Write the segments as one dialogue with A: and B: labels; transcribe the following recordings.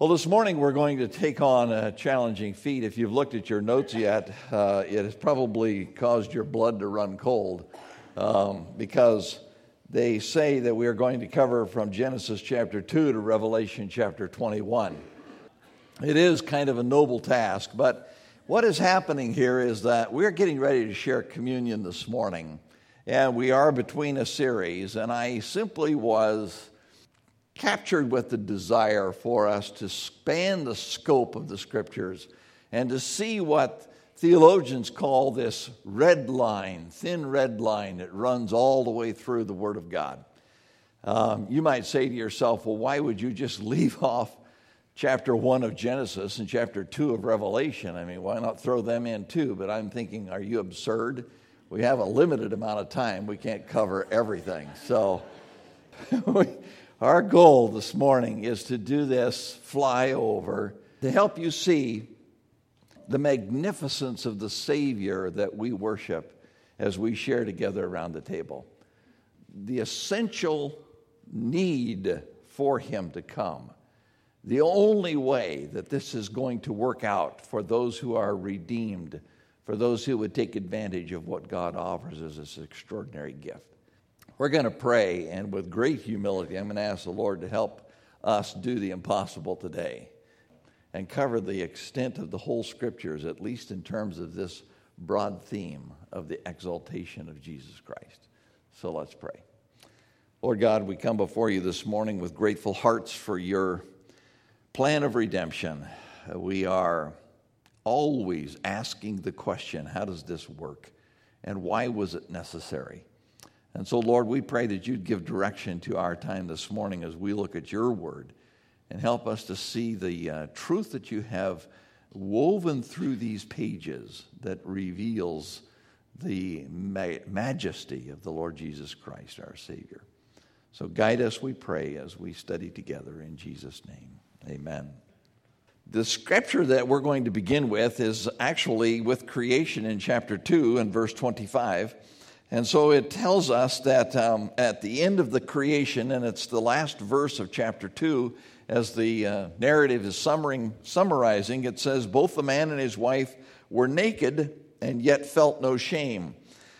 A: Well, this morning we're going to take on a challenging feat. If you've looked at your notes yet, it has probably caused your blood to run cold because they say that we are going to cover from Genesis chapter 2 to Revelation chapter 21. It is kind of a noble task, but what is happening here is that we're getting ready to share communion this morning, and we are between a series, and I simply was captured with the desire for us to span the scope of the Scriptures and to see what theologians call this red line, thin red line that runs all the way through the Word of God. You might say to yourself, well, why would you just leave off chapter 1 of Genesis and chapter 2 of Revelation? I mean, why not throw them in too? But I'm thinking, are you absurd? We have a limited amount of time. We can't cover everything. So our goal this morning is to do this flyover to help you see the magnificence of the Savior that we worship as we share together around the table. The essential need for Him to come. The only way that this is going to work out for those who are redeemed, for those who would take advantage of what God offers as this extraordinary gift. We're going to pray, and with great humility, I'm going to ask the Lord to help us do the impossible today and cover the extent of the whole Scriptures, at least in terms of this broad theme of the exaltation of Jesus Christ. So let's pray. Lord God, we come before you this morning with grateful hearts for your plan of redemption. We are always asking the question, how does this work? And why was it necessary? And so, Lord, we pray that you'd give direction to our time this morning as we look at your word and help us to see the truth that you have woven through these pages that reveals the majesty of the Lord Jesus Christ, our Savior. So guide us, we pray, as we study together in Jesus' name. Amen. The scripture that we're going to begin with is actually with creation in chapter 2 and verse 25. And so it tells us that at the end of the creation, and it's the last verse of chapter 2, as the narrative is summarizing, it says, both the man and his wife were naked and yet felt no shame.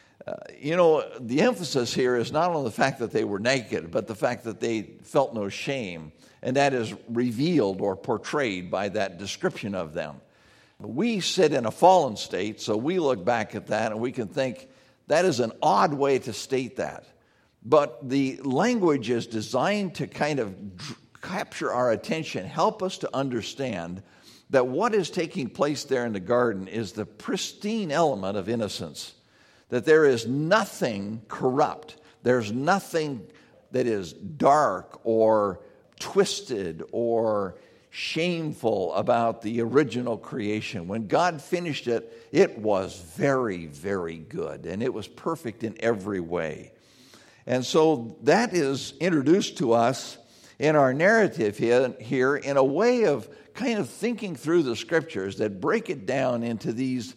A: The emphasis here is not on the fact that they were naked, but the fact that they felt no shame. And that is revealed or portrayed by that description of them. We sit in a fallen state, so we look back at that and we can think, that is an odd way to state that. But the language is designed to kind of capture our attention, help us to understand that what is taking place there in the garden is the pristine element of innocence. That there is nothing corrupt. There's nothing that is dark or twisted or shameful about the original creation. When God finished it, it was very, very good, and it was perfect in every way. And so that is introduced to us in our narrative here in a way of kind of thinking through the Scriptures that break it down into these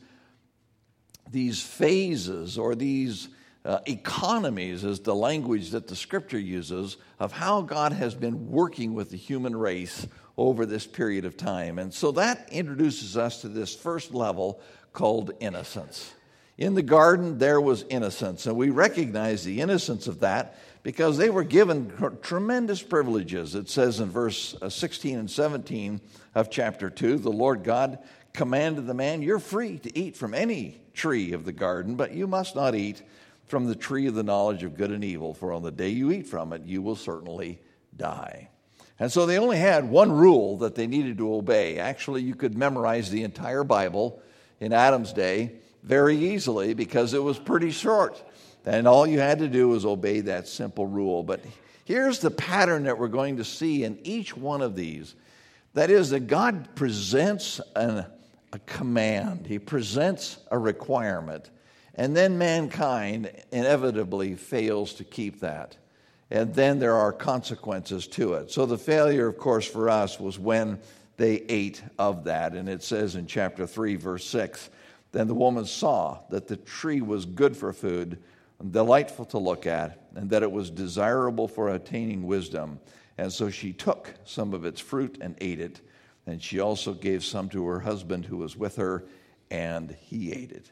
A: phases or these economies is the language that the Scripture uses of how God has been working with the human race over this period of time. And so that introduces us to this first level called innocence. In the garden, there was innocence, and we recognize the innocence of that because they were given tremendous privileges. It says in verse 16 and 17 of chapter 2, the Lord God commanded the man, you're free to eat from any tree of the garden, but you must not eat from the tree of the knowledge of good and evil, for on the day you eat from it, you will certainly die. And so they only had one rule that they needed to obey. Actually, you could memorize the entire Bible in Adam's day very easily because it was pretty short. And all you had to do was obey that simple rule. But here's the pattern that we're going to see in each one of these. That is that God presents a command. He presents a requirement. And then mankind inevitably fails to keep that. And then there are consequences to it. So the failure, of course, for us was when they ate of that. And it says in chapter 3, verse 6, then the woman saw that the tree was good for food, delightful to look at, and that it was desirable for attaining wisdom. And so she took some of its fruit and ate it, and she also gave some to her husband who was with her, and he ate it.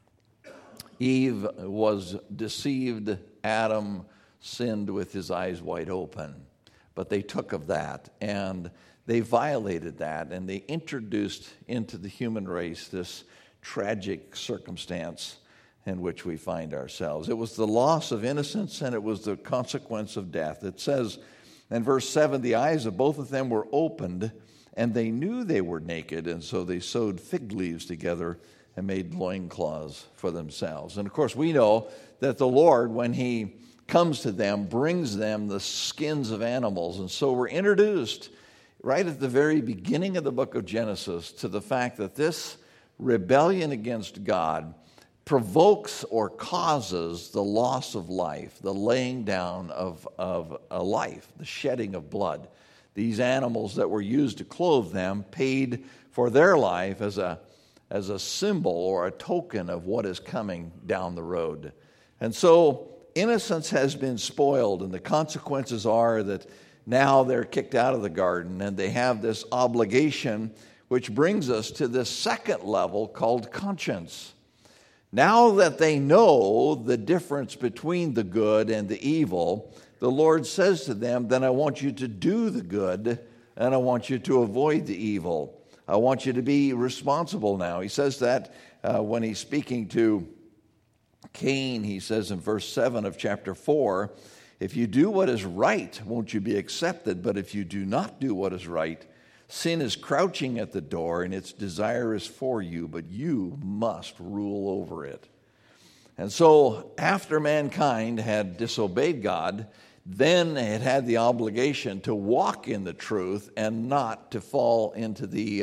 A: Eve was deceived. Adam sinned with his eyes wide open. But they took of that, and they violated that, and they introduced into the human race this tragic circumstance in which we find ourselves. It was the loss of innocence, and it was the consequence of death. It says in verse 7, the eyes of both of them were opened, and they knew they were naked, and so they sewed fig leaves together and made loincloths for themselves. And of course, we know that the Lord, when he comes to them, brings them the skins of animals. And so we're introduced right at the very beginning of the book of Genesis to the fact that this rebellion against God provokes or causes the loss of life, the laying down of a life, the shedding of blood. These animals that were used to clothe them paid for their life as a symbol or a token of what is coming down the road. And so innocence has been spoiled, and the consequences are that now they're kicked out of the garden, and they have this obligation, which brings us to this second level called conscience. Now that they know the difference between the good and the evil, the Lord says to them, then I want you to do the good, and I want you to avoid the evil. I want you to be responsible now. He says that when he's speaking to Cain. He says in verse 7 of chapter 4, if you do what is right, won't you be accepted? But if you do not do what is right, sin is crouching at the door, and its desire is for you, but you must rule over it. And so after mankind had disobeyed God, then it had the obligation to walk in the truth and not to fall into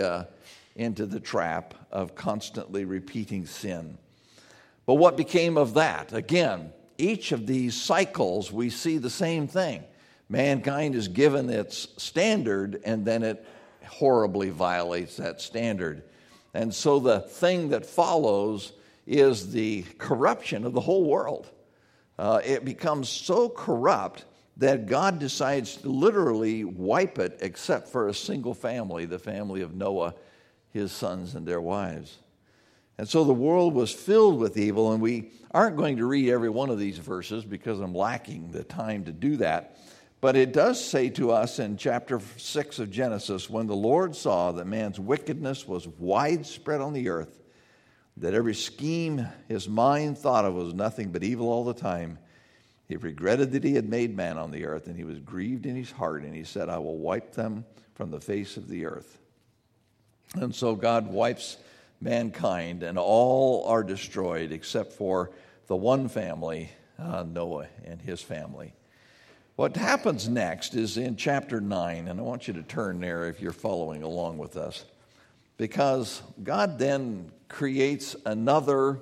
A: the trap of constantly repeating sin. But what became of that? Again, each of these cycles, we see the same thing. Mankind is given its standard, and then it horribly violates that standard. And so the thing that follows is the corruption of the whole world. It becomes so corrupt that God decides to literally wipe it, except for a single family, the family of Noah, his sons, and their wives. And so the world was filled with evil, and we aren't going to read every one of these verses because I'm lacking the time to do that. But it does say to us in chapter 6 of Genesis, when the Lord saw that man's wickedness was widespread on the earth, that every scheme his mind thought of was nothing but evil all the time, he regretted that he had made man on the earth, and he was grieved in his heart, and he said, I will wipe them from the face of the earth. And so God wipes mankind, and all are destroyed except for the one family, Noah and his family. What happens next is in chapter 9, and I want you to turn there if you're following along with us, because God then creates another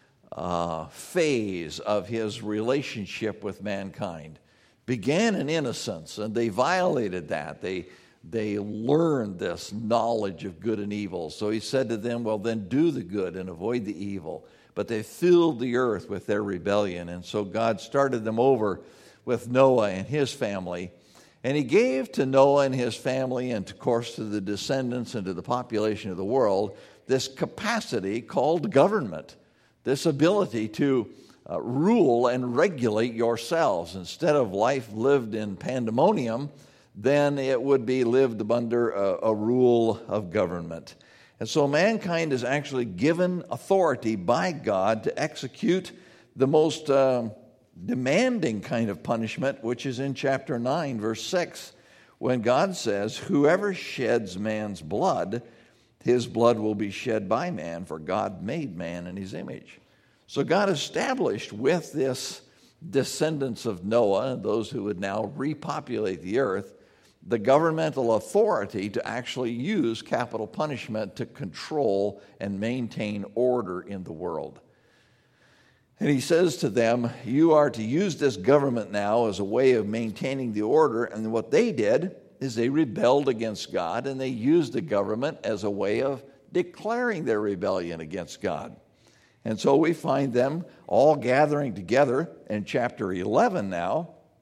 A: phase of his relationship with mankind. Began in innocence, and they violated that. They learned this knowledge of good and evil. So he said to them, well, then do the good and avoid the evil. But they filled the earth with their rebellion. And so God started them over with Noah and his family. And he gave to Noah and his family, and of course to the descendants and to the population of the world, this capacity called government, this ability to rule and regulate yourselves. Instead of life lived in pandemonium, then it would be lived under a rule of government. And so mankind is actually given authority by God to execute the most demanding kind of punishment, which is in chapter 9, verse 6, when God says, whoever sheds man's blood, his blood will be shed by man, for God made man in his image. So God established with this descendants of Noah, and those who would now repopulate the earth, the governmental authority to actually use capital punishment to control and maintain order in the world. And he says to them, you are to use this government now as a way of maintaining the order. And what they did is they rebelled against God, and they used the government as a way of declaring their rebellion against God. And so we find them all gathering together in chapter 11 now,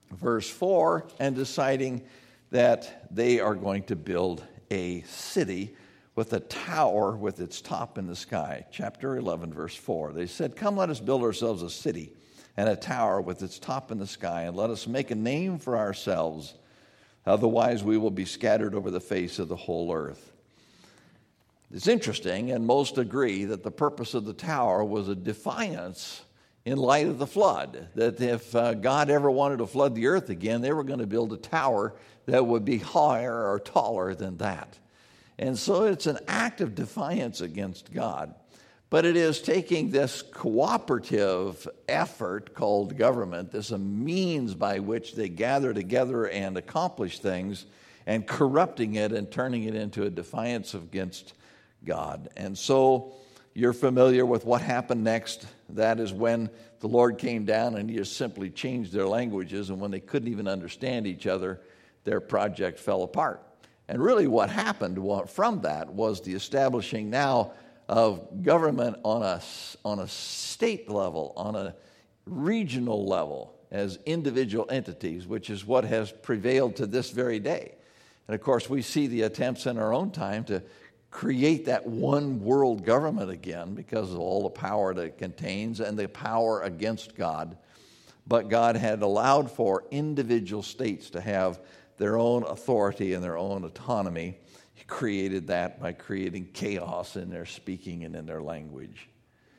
A: verse 4, and deciding that they are going to build a city with a tower with its top in the sky. Chapter 11, verse 4. They said, "Come, let us build ourselves a city and a tower with its top in the sky, and let us make a name for ourselves. Otherwise we will be scattered over the face of the whole earth." It's interesting, and most agree, that the purpose of the tower was a defiance in light of the flood. That if God ever wanted to flood the earth again, they were going to build a tower that would be higher or taller than that. And so it's an act of defiance against God. But it is taking this cooperative effort called government, this a means by which they gather together and accomplish things, and corrupting it and turning it into a defiance against God. And so you're familiar with what happened next. That is when the Lord came down and he just simply changed their languages, and when they couldn't even understand each other, their project fell apart. And really what happened from that was the establishing now of government on a state level, on a regional level, as individual entities, which is what has prevailed to this very day. And of course, we see the attempts in our own time to create that one world government again because of all the power that it contains and the power against God. But God had allowed for individual states to have their own authority and their own autonomy. He created that by creating chaos in their speaking and in their language.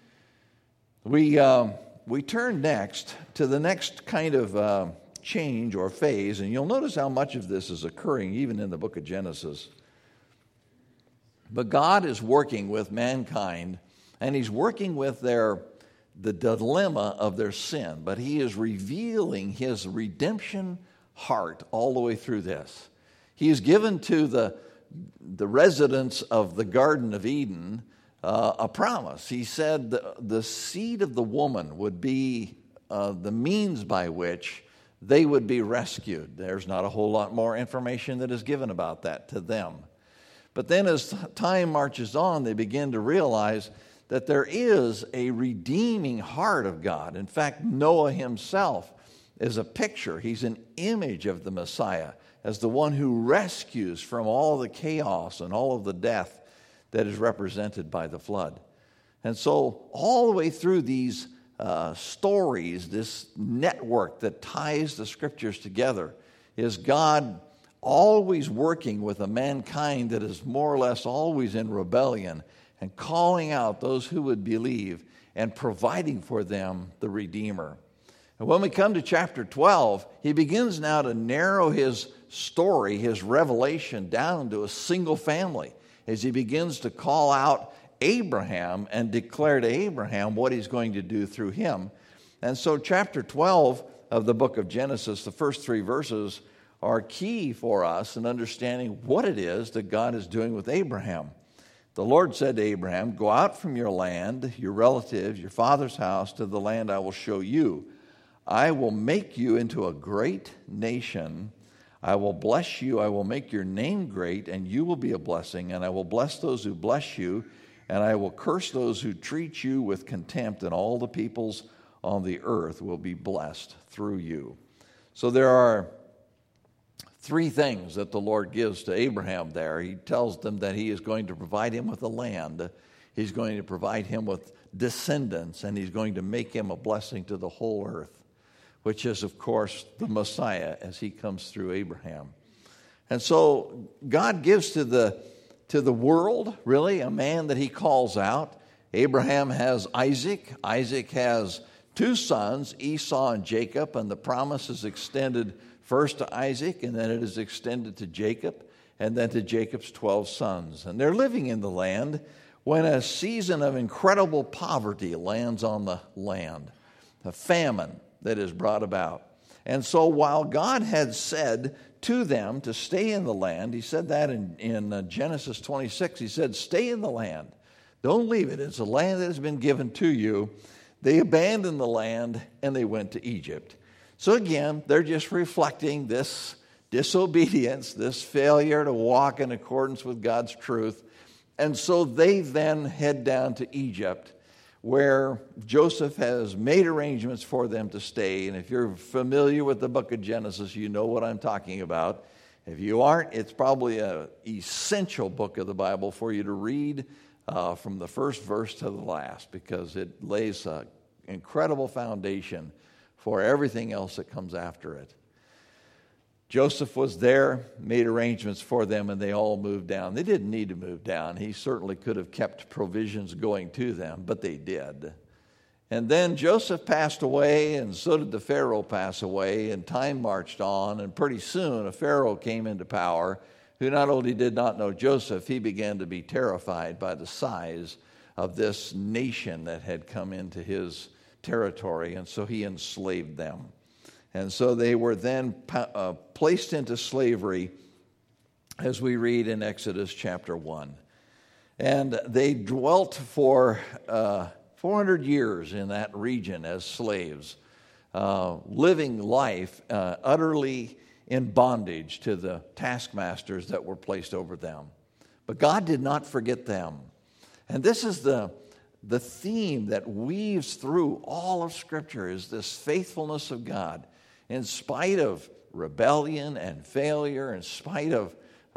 A: We turn next to the next kind of change or phase, and you'll notice how much of this is occurring even in the book of Genesis. But God is working with mankind, and he's working with the dilemma of their sin, but he is revealing his redemption heart all the way through this. He has given to the residents of the Garden of Eden a promise. He said the seed of the woman would be the means by which they would be rescued. There's not a whole lot more information that is given about that to them. But then as time marches on, they begin to realize that there is a redeeming heart of God. In fact, Noah himself is a picture. He's an image of the Messiah as the one who rescues from all the chaos and all of the death that is represented by the flood. And so all the way through these stories, this network that ties the scriptures together, is God always working with a mankind that is more or less always in rebellion and calling out those who would believe and providing for them the Redeemer. And when we come to chapter 12, he begins now to narrow his story, his revelation, down to a single family as he begins to call out Abraham and declare to Abraham what he's going to do through him. And so chapter 12 of the book of Genesis, the first 3 verses, are key for us in understanding what it is that God is doing with Abraham. The Lord said to Abraham, "Go out from your land, your relatives, your father's house, to the land I will show you. I will make you into a great nation. I will bless you. I will make your name great, and you will be a blessing. And I will bless those who bless you, and I will curse those who treat you with contempt, and all the peoples on the earth will be blessed through you." So there are 3 things that the Lord gives to Abraham there. He tells them that he is going to provide him with a land. He's going to provide him with descendants, and he's going to make him a blessing to the whole earth, which is, of course, the Messiah as he comes through Abraham. And so God gives to the world, really, a man that he calls out. Abraham has Isaac. Isaac has 2 sons, Esau and Jacob, and the promise is extended first to Isaac, and then it is extended to Jacob, and then to Jacob's 12 sons. And they're living in the land when a season of incredible poverty lands on the land, a famine that is brought about. And so while God had said to them to stay in the land, he said that in Genesis 26, he said, "Stay in the land. Don't leave it. It's a land that has been given to you." They abandoned the land and they went to Egypt. So again, they're just reflecting this disobedience, this failure to walk in accordance with God's truth. And so they then head down to Egypt, where Joseph has made arrangements for them to stay. And if you're familiar with the book of Genesis, you know what I'm talking about. If you aren't, it's probably an essential book of the Bible for you to read from the first verse to the last, because it lays an incredible foundation for everything else that comes after it. Joseph was there, made arrangements for them, and they all moved down. They didn't need to move down. He certainly could have kept provisions going to them, but they did. And then Joseph passed away, and so did the Pharaoh pass away, and time marched on, and pretty soon a Pharaoh came into power who not only did not know Joseph, he began to be terrified by the size of this nation that had come into his territory, and so he enslaved them. And so they were then placed into slavery, as we read in Exodus chapter 1. And they dwelt for 400 years in that region as slaves, living life utterly in bondage to the taskmasters that were placed over them. But God did not forget them. And this is the theme that weaves through all of Scripture, is this faithfulness of God. In spite of rebellion and failure, in spite of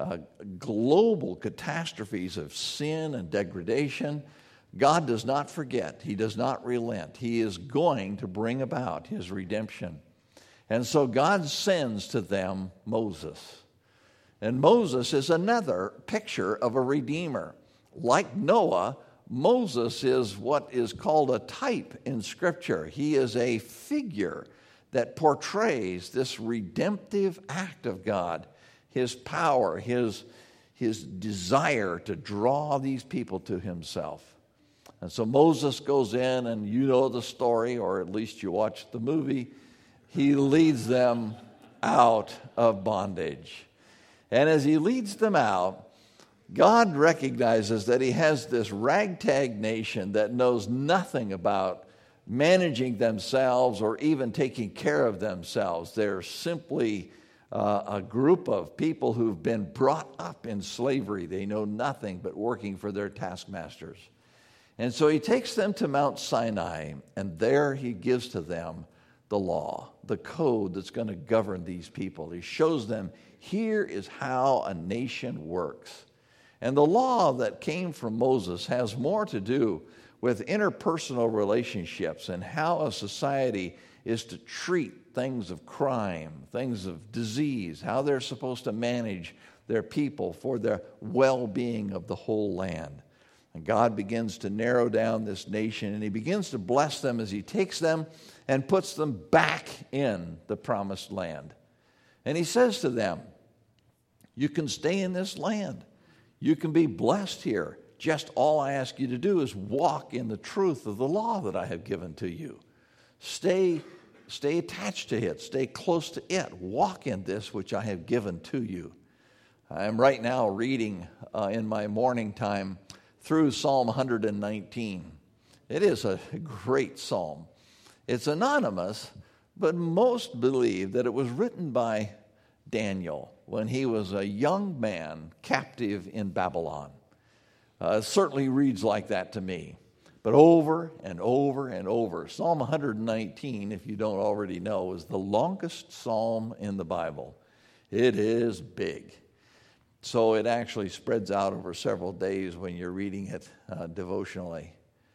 A: global catastrophes of sin and degradation, God does not forget. He does not relent. He is going to bring about his redemption. And so God sends to them Moses. And Moses is another picture of a redeemer. Like Noah, Moses is what is called a type in Scripture. He is a figure that portrays this redemptive act of God, his power, his desire to draw these people to himself. And so Moses goes in, and you know the story, or at least you watched the movie. He leads them out of bondage. And as he leads them out, God recognizes that he has this ragtag nation that knows nothing about managing themselves or even taking care of themselves. They're simply a group of people who've been brought up in slavery. They know nothing but working for their taskmasters. And so he takes them to Mount Sinai, and there he gives to them the law, the code that's going to govern these people. He shows them, here is how a nation works. And the law that came from Moses has more to do with interpersonal relationships and how a society is to treat things of crime, things of disease, how they're supposed to manage their people for the well-being of the whole land. And God begins to narrow down this nation, and he begins to bless them as he takes them and puts them back in the promised land. And he says to them, you can stay in this land. You can be blessed here. Just all I ask you to do is walk in the truth of the law that I have given to you. Stay attached to it. Stay close to it. Walk in this which I have given to you. I am right now reading in my morning time through Psalm 119. It is a great psalm. It's anonymous, but most believe that it was written by Daniel when he was a young man captive in Babylon. It certainly reads like that to me. But over and over and over, Psalm 119, if you don't already know, is the longest psalm in the Bible. It is big. So it actually spreads out over several days when you're reading it devotionally.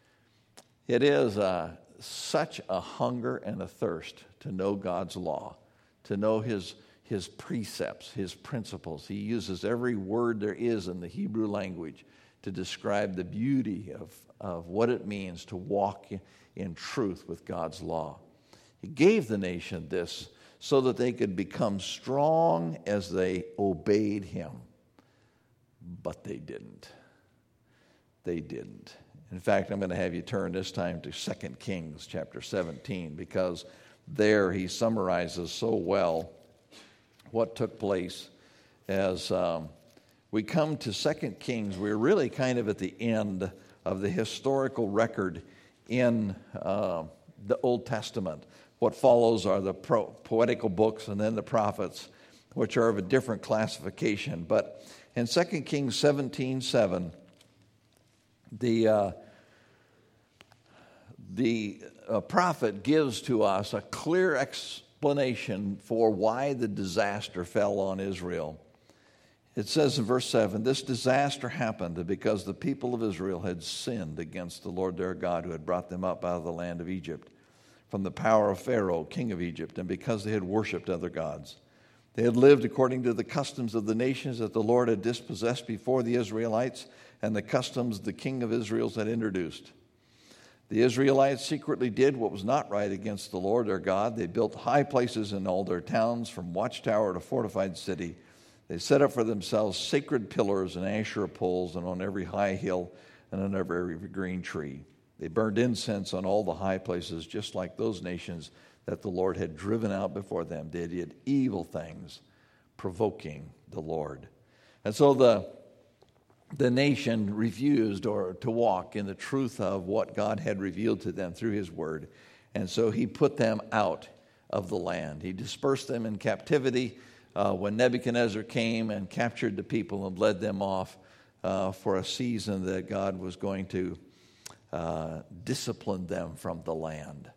A: It is such a hunger and a thirst to know God's law, to know his precepts, his principles. He uses every word there is in the Hebrew language to describe the beauty of what it means to walk in truth with God's law. He gave the nation this so that they could become strong as they obeyed him. But they didn't. They didn't. In fact, I'm going to have you turn this time to 2 Kings chapter 17, because there he summarizes so well what took place as we come to 2 Kings. We're really kind of at the end of the historical record in the Old Testament. What follows are the poetical books and then the prophets, which are of a different classification. But in 2 Kings 17:7, the prophet gives to us a clear explanation for why the disaster fell on Israel. It says in verse 7, this disaster happened because the people of Israel had sinned against the Lord their God, who had brought them up out of the land of Egypt, from the power of Pharaoh, king of Egypt, and because they had worshipped other gods. They had lived according to the customs of the nations that the Lord had dispossessed before the Israelites, and the customs the king of Israel had introduced. The Israelites secretly did what was not right against the Lord their God. They built high places in all their towns, from watchtower to fortified city. They set up for themselves sacred pillars and Asherah poles, and on every high hill and on every green tree. They burned incense on all the high places, just like those nations that the Lord had driven out before them. They did evil things, provoking the Lord. And so the nation refused to walk in the truth of what God had revealed to them through his word. And so he put them out of the land. He dispersed them in captivity when Nebuchadnezzar came and captured the people and led them off for a season that God was going to discipline them from the land.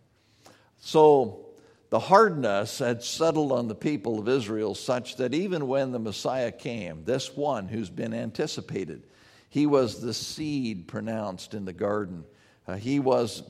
A: So the hardness had settled on the people of Israel such that even when the Messiah came, this one who's been anticipated, he was the seed pronounced in the garden. He was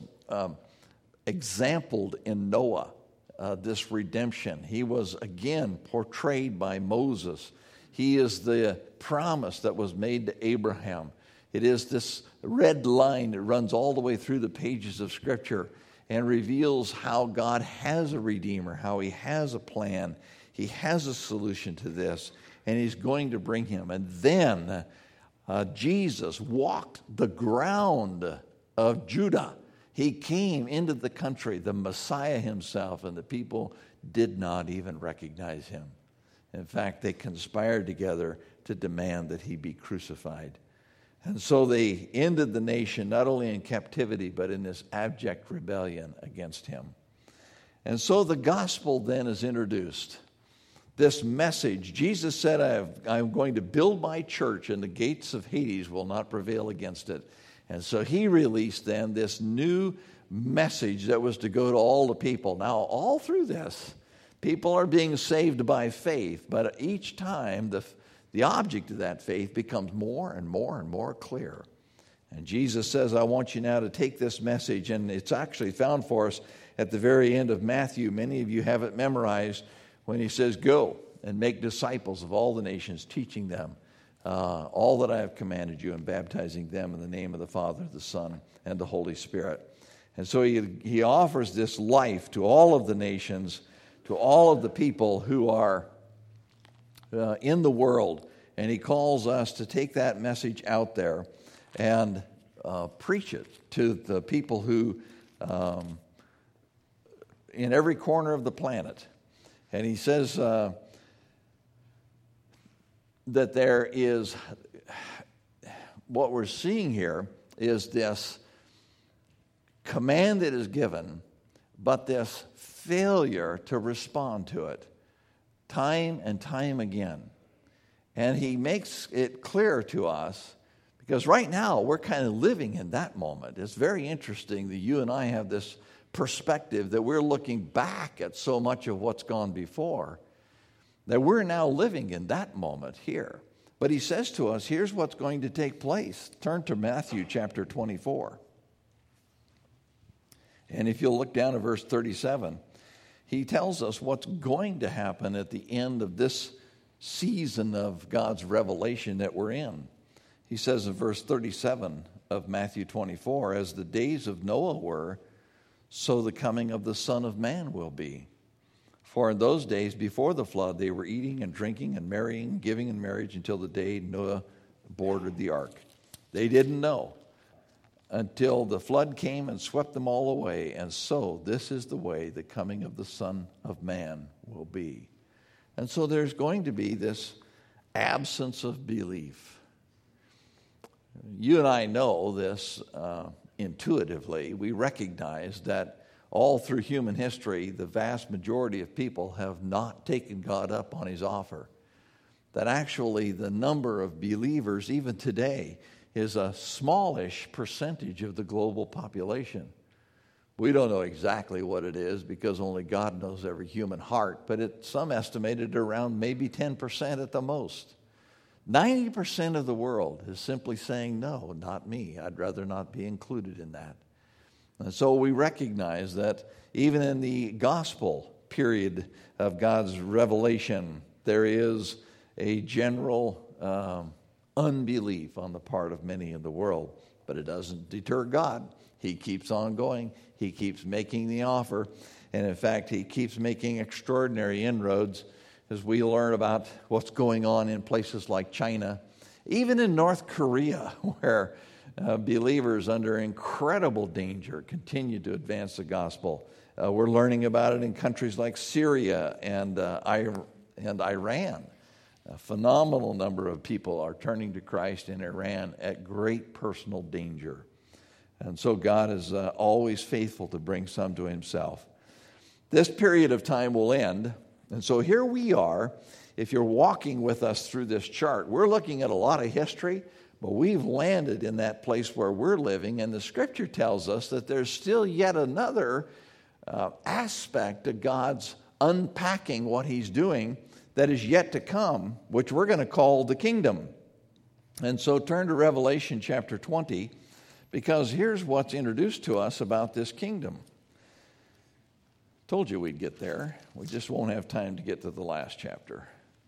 A: exampled in Noah, this redemption. He was again portrayed by Moses. He is the promise that was made to Abraham. It is this red line that runs all the way through the pages of Scripture and reveals how God has a Redeemer, how he has a plan, he has a solution to this, and he's going to bring him. And then Jesus walked the ground of Judah. He came into the country, the Messiah himself, and the people did not even recognize him. In fact, they conspired together to demand that he be crucified. And so they ended the nation not only in captivity, but in this abject rebellion against him. And so the gospel then is introduced. This message, Jesus said, I'm going to build my church, and the gates of Hades will not prevail against it. And so he released then this new message that was to go to all the people. Now, all through this, people are being saved by faith, but each time the object of that faith becomes more and more and more clear. And Jesus says, I want you now to take this message, and it's actually found for us at the very end of Matthew. Many of you have it memorized when he says, go and make disciples of all the nations, teaching them all that I have commanded you, and baptizing them in the name of the Father, the Son, and the Holy Spirit. And so he offers this life to all of the nations, to all of the people who are in the world, and he calls us to take that message out there and preach it to the people who in every corner of the planet. And he says that there is, what we're seeing here is this command that is given, but this failure to respond to it time and time again. And he makes it clear to us, because right now we're kind of living in that moment. It's very interesting that you and I have this perspective that we're looking back at so much of what's gone before, that we're now living in that moment here. But he says to us, here's what's going to take place. Turn to Matthew chapter 24. And if you'll look down at verse 37, he tells us what's going to happen at the end of this season of God's revelation that we're in. He says in verse 37 of Matthew 24, as the days of Noah were, so the coming of the Son of Man will be. For in those days before the flood, they were eating and drinking and marrying, giving in marriage until the day Noah boarded the ark. They didn't know until the flood came and swept them all away. And so this is the way the coming of the Son of Man will be. And so there's going to be this absence of belief. You and I know this intuitively. We recognize that all through human history, the vast majority of people have not taken God up on his offer. That actually the number of believers, even today, is a smallish percentage of the global population. We don't know exactly what it is because only God knows every human heart, but some estimated around maybe 10% at the most. 90% of the world is simply saying, no, not me. I'd rather not be included in that. And so we recognize that even in the gospel period of God's revelation, there is a general unbelief on the part of many in the world. But it doesn't deter God. He keeps on going. He keeps making the offer. And in fact, he keeps making extraordinary inroads as we learn about what's going on in places like China, even in North Korea, where believers under incredible danger continue to advance the gospel. We're learning about it in countries like Syria and Iran. A phenomenal number of people are turning to Christ in Iran at great personal danger. And so God is always faithful to bring some to himself. This period of time will end. And so here we are. If you're walking with us through this chart, we're looking at a lot of history, but we've landed in that place where we're living. And the scripture tells us that there's still yet another aspect of God's unpacking what he's doing that is yet to come, which we're going to call the kingdom. And so turn to Revelation chapter 20, because here's what's introduced to us about this kingdom. Told you we'd get there. We just won't have time to get to the last chapter.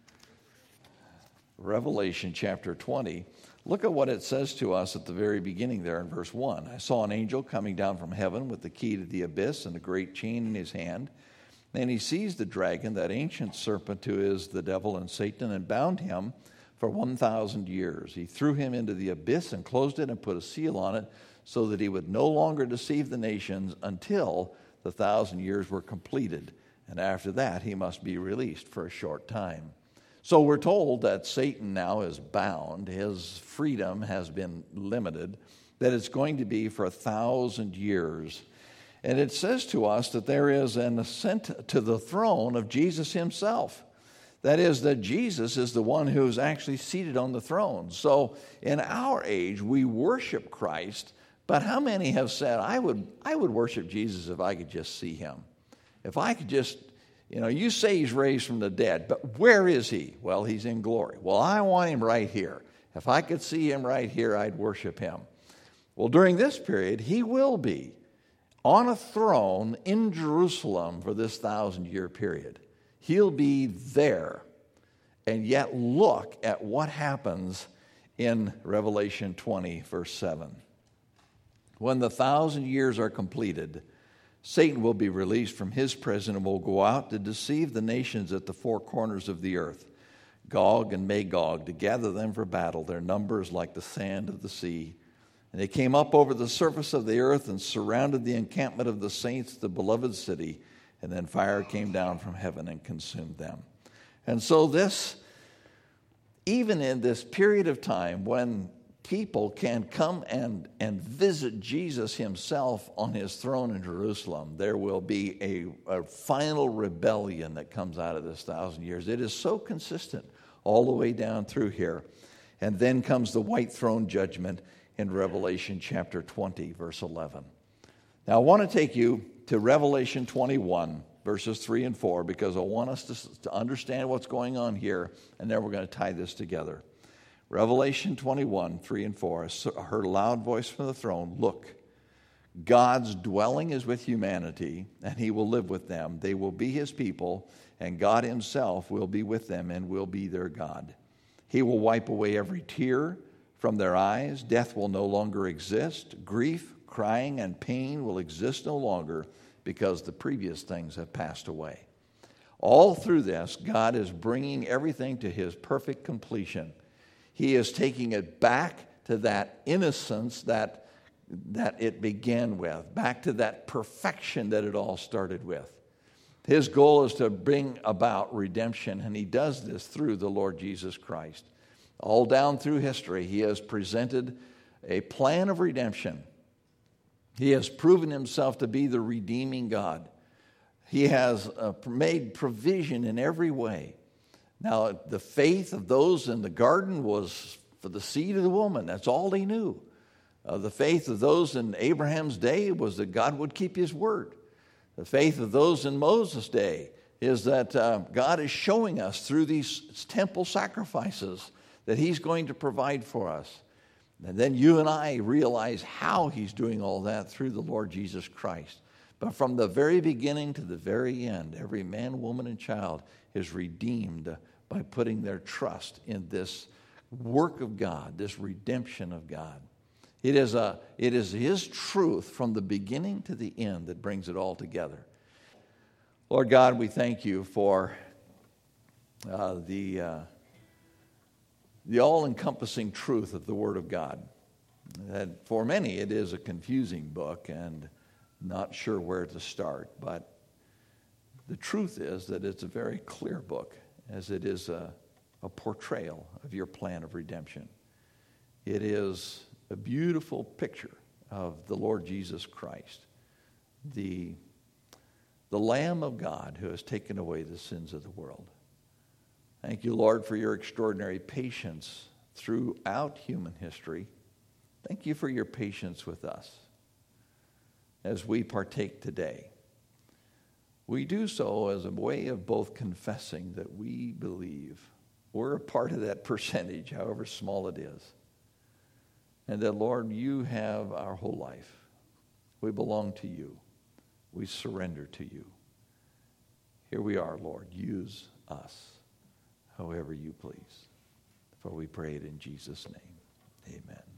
A: Revelation chapter 20. Look at what it says to us at the very beginning there in verse 1. I saw an angel coming down from heaven with the key to the abyss and a great chain in his hand. And he seized the dragon, that ancient serpent who is the devil and Satan, and bound him for 1,000 years. He threw him into the abyss and closed it and put a seal on it so that he would no longer deceive the nations until the 1,000 years were completed. And after that, he must be released for a short time. So we're told that Satan now is bound. His freedom has been limited, that it's going to be for 1,000 years. And it says to us that there is an ascent to the throne of Jesus himself. That is, that Jesus is the one who's actually seated on the throne. So in our age, we worship Christ, but how many have said, I would worship Jesus if I could just see him? If I could just, you say he's raised from the dead, but where is he? Well, he's in glory. Well, I want him right here. If I could see him right here, I'd worship him. Well, during this period, he will be on a throne in Jerusalem for this 1,000-year period. He'll be there. And yet look at what happens in Revelation 20, verse 7. When the 1,000 years are completed, Satan will be released from his prison and will go out to deceive the nations at the four corners of the earth, Gog and Magog, to gather them for battle. Their number is like the sand of the sea. And they came up over the surface of the earth and surrounded the encampment of the saints, the beloved city. And then fire came down from heaven and consumed them. And so this, even in this period of time when people can come and visit Jesus himself on his throne in Jerusalem, there will be a final rebellion that comes out of this 1,000 years. It is so consistent all the way down through here. And then comes the white throne judgment in Revelation chapter 20, verse 11. Now, I want to take you to Revelation 21, verses 3 and 4, because I want us to understand what's going on here, and then we're going to tie this together. Revelation 21, 3 and 4, I heard a loud voice from the throne, "Look, God's dwelling is with humanity, and he will live with them. They will be his people, and God himself will be with them and will be their God. He will wipe away every tear from their eyes. Death will no longer exist. Grief, crying, and pain will exist no longer, because the previous things have passed away." All through this, God is bringing everything to his perfect completion. He is taking it back to that innocence that it began with, back to that perfection that it all started with. His goal is to bring about redemption, and he does this through the Lord Jesus Christ. All down through history, he has presented a plan of redemption. He has proven himself to be the redeeming God. He has made provision in every way. Now, the faith of those in the garden was for the seed of the woman. That's all they knew. The faith of those in Abraham's day was that God would keep his word. The faith of those in Moses' day is that God is showing us through these temple sacrifices that he's going to provide for us. And then you and I realize how he's doing all that through the Lord Jesus Christ. But from the very beginning to the very end, every man, woman, and child is redeemed by putting their trust in this work of God, this redemption of God. It is his truth from the beginning to the end that brings it all together. Lord God, we thank you for the all-encompassing truth of the Word of God. That for many it is a confusing book and not sure where to start, but the truth is that it's a very clear book, as it is a portrayal of your plan of redemption. It is a beautiful picture of the Lord Jesus Christ, the Lamb of God who has taken away the sins of the world. Thank you, Lord, for your extraordinary patience throughout human history. Thank you for your patience with us as we partake today. We do so as a way of both confessing that we believe we're a part of that percentage, however small it is, and that, Lord, you have our whole life. We belong to you. We surrender to you. Here we are, Lord. Use us however you please. For we pray it in Jesus' name. Amen.